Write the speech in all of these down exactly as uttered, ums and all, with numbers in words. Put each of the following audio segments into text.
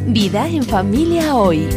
Vida en familia hoy.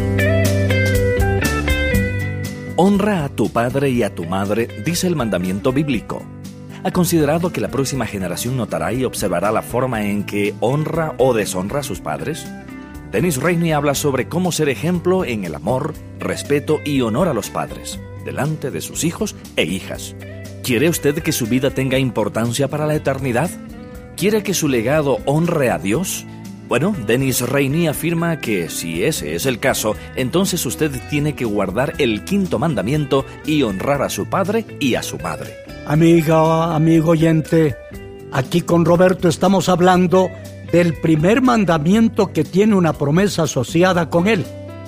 Honra a tu padre y a tu madre, dice el mandamiento bíblico. ¿Ha considerado que la próxima generación notará y observará la forma en que honra o deshonra a sus padres? Dennis Rainey habla sobre cómo ser ejemplo en el amor, respeto y honor a los padres, delante de sus hijos e hijas. ¿Quiere usted que su vida tenga importancia para la eternidad? ¿Quiere que su legado honre a Dios? Bueno, Dennis Rainey afirma que si ese es el caso, entonces usted tiene que guardar el quinto mandamiento y honrar a su padre y a su madre. Amiga, amigo oyente, aquí con Roberto estamos hablando del primer mandamiento que tiene una promesa asociada con él.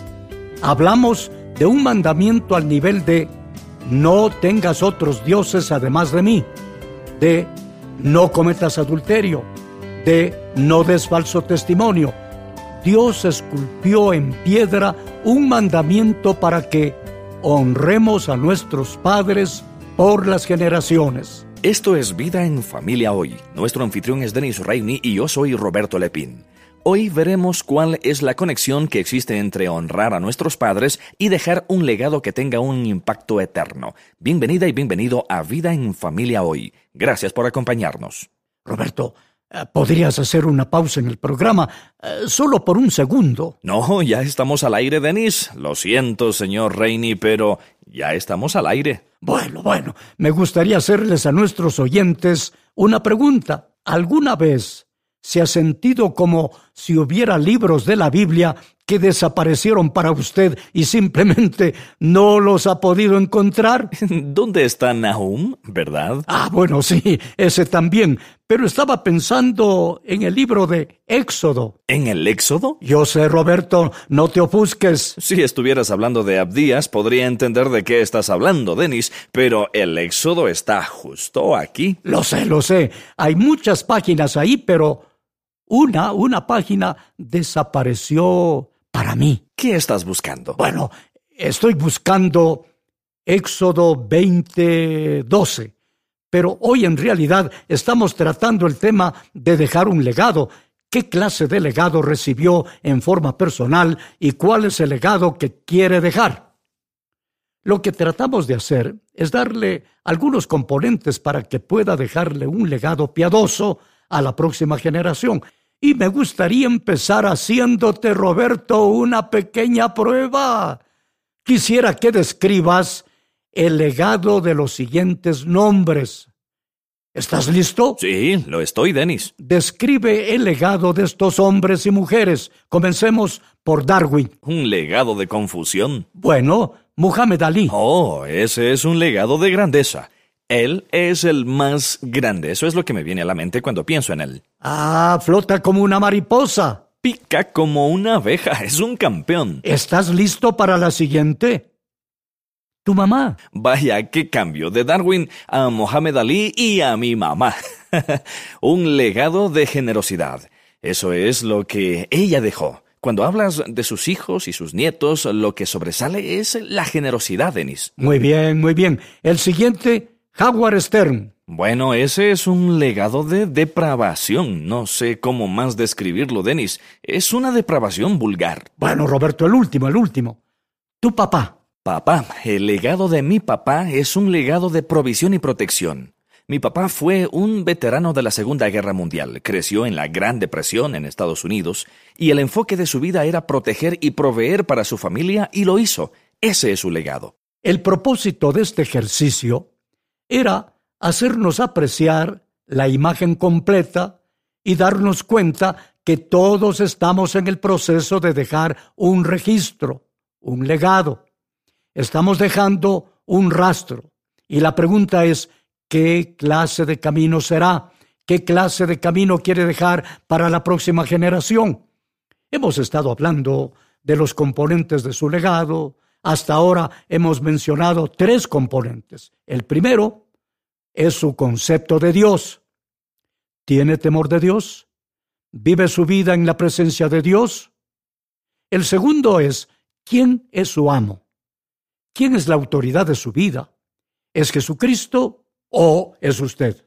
Hablamos de un mandamiento al nivel de no tengas otros dioses además de mí, de no cometas adulterio, de no des falso testimonio. Dios esculpió en piedra un mandamiento para que honremos a nuestros padres por las generaciones. Esto es Vida en Familia Hoy. Nuestro anfitrión es Dennis Rainey y yo soy Roberto Lepín. Hoy veremos cuál es la conexión que existe entre honrar a nuestros padres y dejar un legado que tenga un impacto eterno. Bienvenida y bienvenido a Vida en Familia Hoy. Gracias por acompañarnos. Roberto, ¿podrías hacer una pausa en el programa eh, solo por un segundo? No, ya estamos al aire, Dennis. Lo siento, señor Rainey, pero ya estamos al aire. Bueno, bueno, me gustaría hacerles a nuestros oyentes una pregunta. ¿Alguna vez se ha sentido como si hubiera libros de la Biblia que desaparecieron para usted y simplemente no los ha podido encontrar? ¿Dónde está Nahum, verdad? Ah, bueno, sí, ese también. Pero estaba pensando en el libro de Éxodo. ¿En el Éxodo? Yo sé, Roberto, no te ofusques. Si estuvieras hablando de Abdías, podría entender de qué estás hablando, Dennis, pero el Éxodo está justo aquí. Lo sé, lo sé. Hay muchas páginas ahí, pero una, una página desapareció para mí. ¿Qué estás buscando? Bueno, estoy buscando Éxodo veinte doce. Pero hoy en realidad estamos tratando el tema de dejar un legado. ¿Qué clase de legado recibió en forma personal y cuál es el legado que quiere dejar? Lo que tratamos de hacer es darle algunos componentes para que pueda dejarle un legado piadoso a la próxima generación. Y me gustaría empezar haciéndote, Roberto, una pequeña prueba. Quisiera que describas el legado de los siguientes nombres. ¿Estás listo? Sí, lo estoy, Dennis. Describe el legado de estos hombres y mujeres. Comencemos por Darwin. ¿Un legado de confusión? Bueno, Muhammad Ali. Oh, ese es un legado de grandeza. Él es el más grande. Eso es lo que me viene a la mente cuando pienso en él. Ah, flota como una mariposa. Pica como una abeja. Es un campeón. ¿Estás listo para la siguiente? Tu mamá. Vaya, qué cambio de Darwin a Muhammad Ali y a mi mamá. Un legado de generosidad. Eso es lo que ella dejó. Cuando hablas de sus hijos y sus nietos, lo que sobresale es la generosidad, Dennis. Muy bien, muy bien. El siguiente, Howard Stern. Bueno, ese es un legado de depravación. No sé cómo más describirlo, Dennis. Es una depravación vulgar. Bueno, Roberto, el último, el último. Tu papá. Papá, el legado de mi papá es un legado de provisión y protección. Mi papá fue un veterano de la Segunda Guerra Mundial, creció en la Gran Depresión en Estados Unidos, y el enfoque de su vida era proteger y proveer para su familia, y lo hizo. Ese es su legado. El propósito de este ejercicio era hacernos apreciar la imagen completa y darnos cuenta que todos estamos en el proceso de dejar un registro, un legado. Estamos dejando un rastro. Y la pregunta es, ¿qué clase de camino será? ¿Qué clase de camino quiere dejar para la próxima generación? Hemos estado hablando de los componentes de su legado. Hasta ahora hemos mencionado tres componentes. El primero es su concepto de Dios. ¿Tiene temor de Dios? ¿Vive su vida en la presencia de Dios? El segundo es, ¿quién es su amo? ¿Quién es la autoridad de su vida? ¿Es Jesucristo o es usted?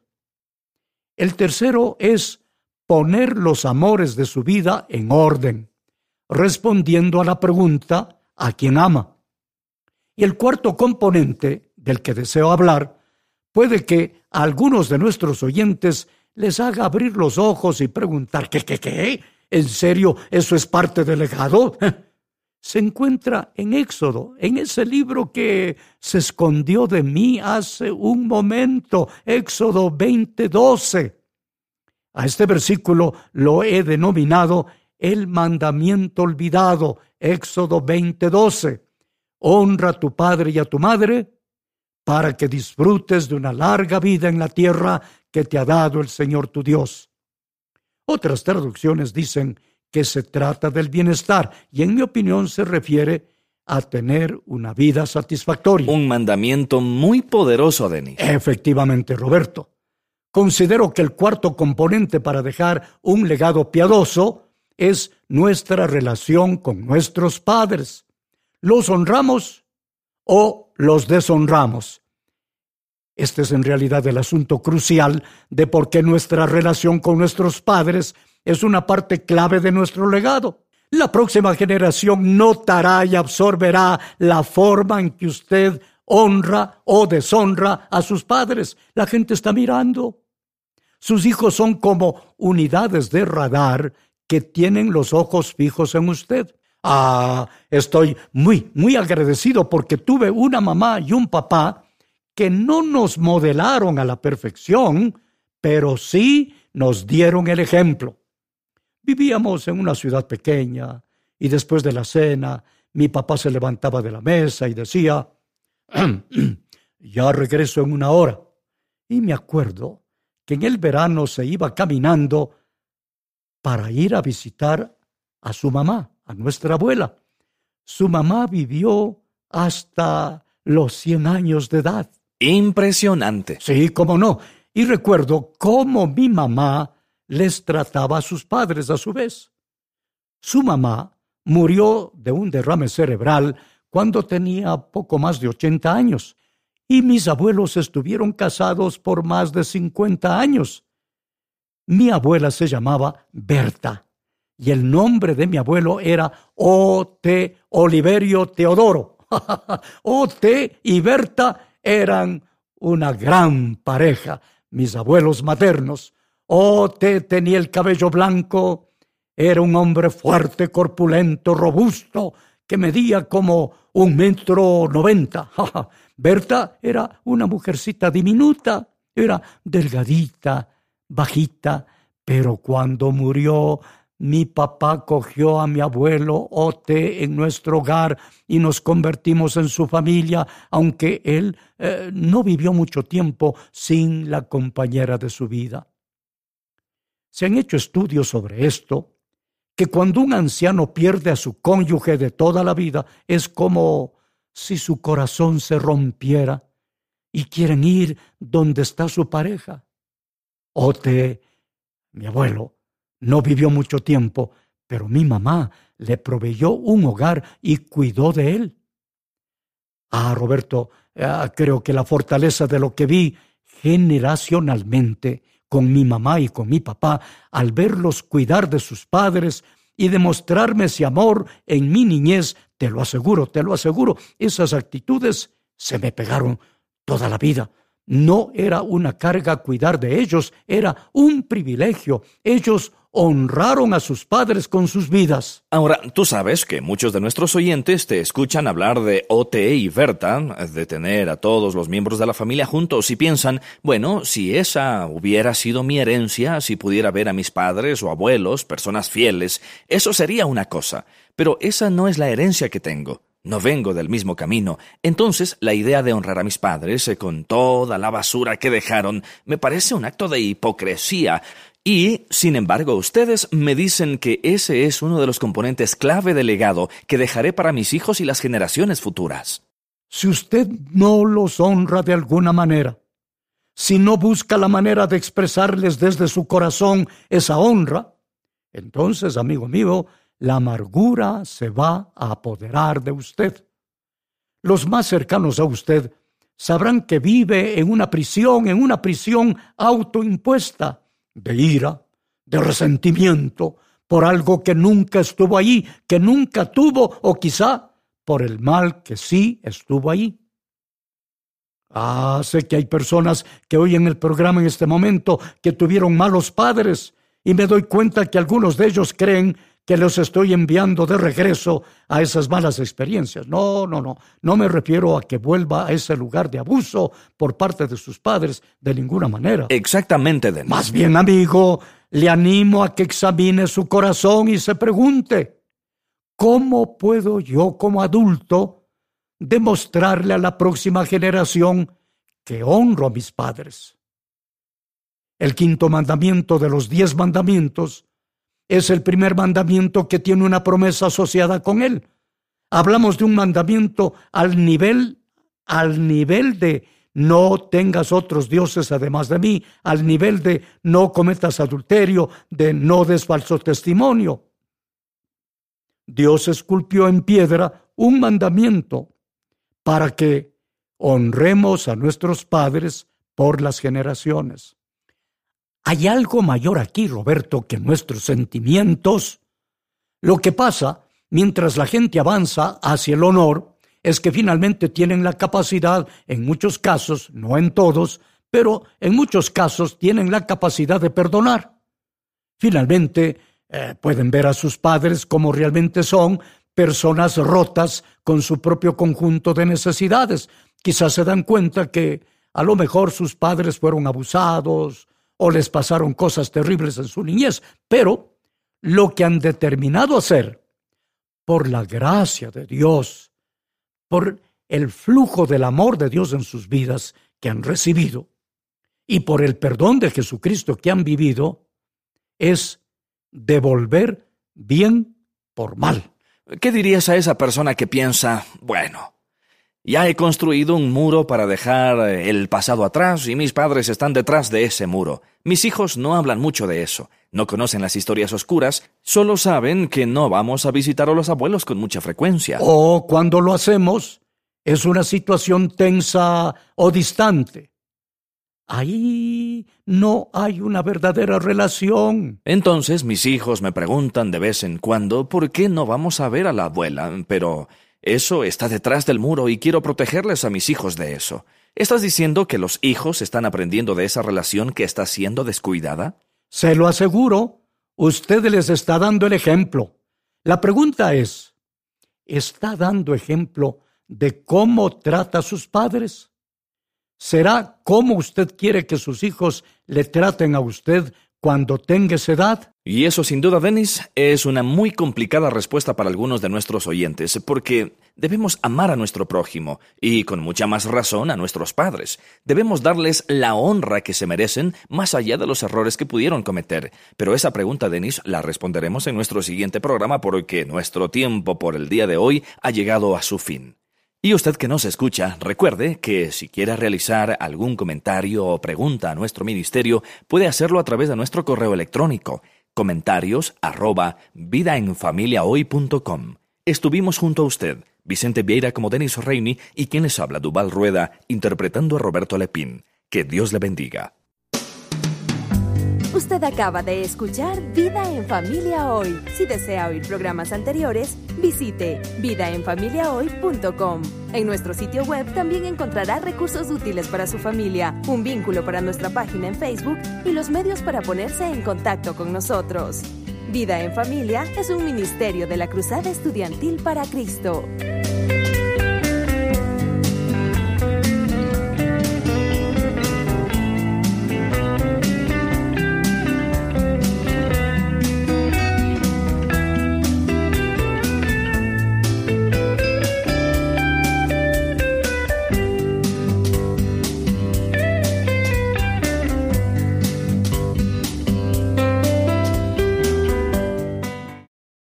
El tercero es poner los amores de su vida en orden. respondiendo a la pregunta ¿a quién ama? Y el cuarto componente del que deseo hablar puede que a algunos de nuestros oyentes les haga abrir los ojos y preguntar ¿qué, qué, qué? ¿En serio eso es parte del legado? Se encuentra en Éxodo, en ese libro que se escondió de mí hace un momento, Éxodo veinte doce. A este versículo lo he denominado el mandamiento olvidado, Éxodo veinte doce. Honra a tu padre y a tu madre para que disfrutes de una larga vida en la tierra que te ha dado el Señor tu Dios. Otras traducciones dicen que se trata del bienestar y en mi opinión se refiere a tener una vida satisfactoria. Un mandamiento muy poderoso, Denis. Efectivamente, Roberto. Considero que el cuarto componente para dejar un legado piadoso es nuestra relación con nuestros padres. ¿Los honramos o los deshonramos? Este es en realidad el asunto crucial de por qué nuestra relación con nuestros padres es una parte clave de nuestro legado. La próxima generación notará y absorberá la forma en que usted honra o deshonra a sus padres. La gente está mirando. Sus hijos son como unidades de radar que tienen los ojos fijos en usted. Ah, estoy muy, muy agradecido porque tuve una mamá y un papá que no nos modelaron a la perfección, pero sí nos dieron el ejemplo. Vivíamos en una ciudad pequeña y después de la cena, mi papá se levantaba de la mesa y decía, ya regreso en una hora. Y me acuerdo que en el verano se iba caminando para ir a visitar a su mamá, a nuestra abuela. Su mamá vivió hasta los cien años de edad. Impresionante. Sí, cómo no. Y recuerdo cómo mi mamá les trataba a sus padres a su vez. Su mamá murió de un derrame cerebral cuando tenía poco más de ochenta años y mis abuelos estuvieron casados por más de cincuenta años. Mi abuela se llamaba Berta y el nombre de mi abuelo era O T Oliverio Teodoro. O T y Berta eran una gran pareja, mis abuelos maternos. O T tenía el cabello blanco, era un hombre fuerte, corpulento, robusto, que medía como un metro noventa. Berta era una mujercita diminuta, era delgadita, bajita, pero cuando murió, mi papá cogió a mi abuelo O T en nuestro hogar y nos convertimos en su familia, aunque él eh, no vivió mucho tiempo sin la compañera de su vida. Se han hecho estudios sobre esto, que cuando un anciano pierde a su cónyuge de toda la vida, es como si su corazón se rompiera y quieren ir donde está su pareja. O T, mi abuelo, no vivió mucho tiempo, pero mi mamá le proveyó un hogar y cuidó de él. Ah, Roberto, eh, creo que la fortaleza de lo que vi generacionalmente con mi mamá y con mi papá, al verlos cuidar de sus padres y demostrarme ese amor en mi niñez, te lo aseguro, te lo aseguro, esas actitudes se me pegaron toda la vida. No era una carga cuidar de ellos, era un privilegio. Ellos honraron a sus padres con sus vidas. Ahora, tú sabes que muchos de nuestros oyentes te escuchan hablar de O T y Berta, de tener a todos los miembros de la familia juntos y piensan, bueno, si esa hubiera sido mi herencia, si pudiera ver a mis padres o abuelos, personas fieles, eso sería una cosa. Pero esa no es la herencia que tengo. No vengo del mismo camino. Entonces, la idea de honrar a mis padres, eh, con toda la basura que dejaron, me parece un acto de hipocresía. Y, sin embargo, ustedes me dicen que ese es uno de los componentes clave del legado que dejaré para mis hijos y las generaciones futuras. Si usted no los honra de alguna manera, si no busca la manera de expresarles desde su corazón esa honra, entonces, amigo mío, la amargura se va a apoderar de usted. Los más cercanos a usted sabrán que vive en una prisión, en una prisión autoimpuesta, de ira, de resentimiento, por algo que nunca estuvo allí, que nunca tuvo, o quizá por el mal que sí estuvo allí. Ah, sé que hay personas que oyen el programa en este momento que tuvieron malos padres, y me doy cuenta que algunos de ellos creen que los estoy enviando de regreso a esas malas experiencias. No, no, no. No me refiero a que vuelva a ese lugar de abuso por parte de sus padres de ninguna manera. Exactamente, Denis. Más bien, amigo, le animo a que examine su corazón y se pregunte, ¿cómo puedo yo como adulto demostrarle a la próxima generación que honro a mis padres? El quinto mandamiento de los diez mandamientos es el primer mandamiento que tiene una promesa asociada con él. Hablamos de un mandamiento al nivel, al nivel de no tengas otros dioses además de mí, al nivel de no cometas adulterio, de no des falso testimonio. Dios esculpió en piedra un mandamiento para que honremos a nuestros padres por las generaciones. Hay algo mayor aquí, Roberto, que nuestros sentimientos. Lo que pasa mientras la gente avanza hacia el honor es que finalmente tienen la capacidad, en muchos casos, no en todos, pero en muchos casos tienen la capacidad de perdonar. Finalmente eh, pueden ver a sus padres como realmente son, personas rotas con su propio conjunto de necesidades. Quizás se dan cuenta que a lo mejor sus padres fueron abusados, o les pasaron cosas terribles en su niñez, pero lo que han determinado hacer, por la gracia de Dios, por el flujo del amor de Dios en sus vidas que han recibido, y por el perdón de Jesucristo que han vivido, es devolver bien por mal. ¿Qué dirías a esa persona que piensa, bueno, ya he construido un muro para dejar el pasado atrás y mis padres están detrás de ese muro? Mis hijos no hablan mucho de eso, no conocen las historias oscuras, solo saben que no vamos a visitar a los abuelos con mucha frecuencia. O cuando lo hacemos, es una situación tensa o distante. Ahí no hay una verdadera relación. Entonces mis hijos me preguntan de vez en cuando por qué no vamos a ver a la abuela, pero eso está detrás del muro y quiero protegerles a mis hijos de eso. ¿Estás diciendo que los hijos están aprendiendo de esa relación que está siendo descuidada? Se lo aseguro, usted les está dando el ejemplo. La pregunta es, ¿está dando ejemplo de cómo trata a sus padres? ¿Será cómo usted quiere que sus hijos le traten a usted cuando tenga esa edad? Y eso sin duda, Denis, es una muy complicada respuesta para algunos de nuestros oyentes, porque debemos amar a nuestro prójimo y con mucha más razón a nuestros padres. Debemos darles la honra que se merecen más allá de los errores que pudieron cometer. Pero esa pregunta, Denis, la responderemos en nuestro siguiente programa porque nuestro tiempo por el día de hoy ha llegado a su fin. Y usted que nos escucha, recuerde que si quiere realizar algún comentario o pregunta a nuestro ministerio, puede hacerlo a través de nuestro correo electrónico, comentarios arroba vidaenfamiliahoy punto com. Estuvimos junto a usted, Vicente Vieira como Denis Reini, y quien les habla, Duval Rueda, interpretando a Roberto Lepín. Que Dios le bendiga. Usted acaba de escuchar Vida en Familia Hoy. Si desea oír programas anteriores, visite vida en familia hoy punto com. En nuestro sitio web también encontrará recursos útiles para su familia, un vínculo para nuestra página en Facebook y los medios para ponerse en contacto con nosotros. Vida en Familia es un ministerio de la Cruzada Estudiantil para Cristo.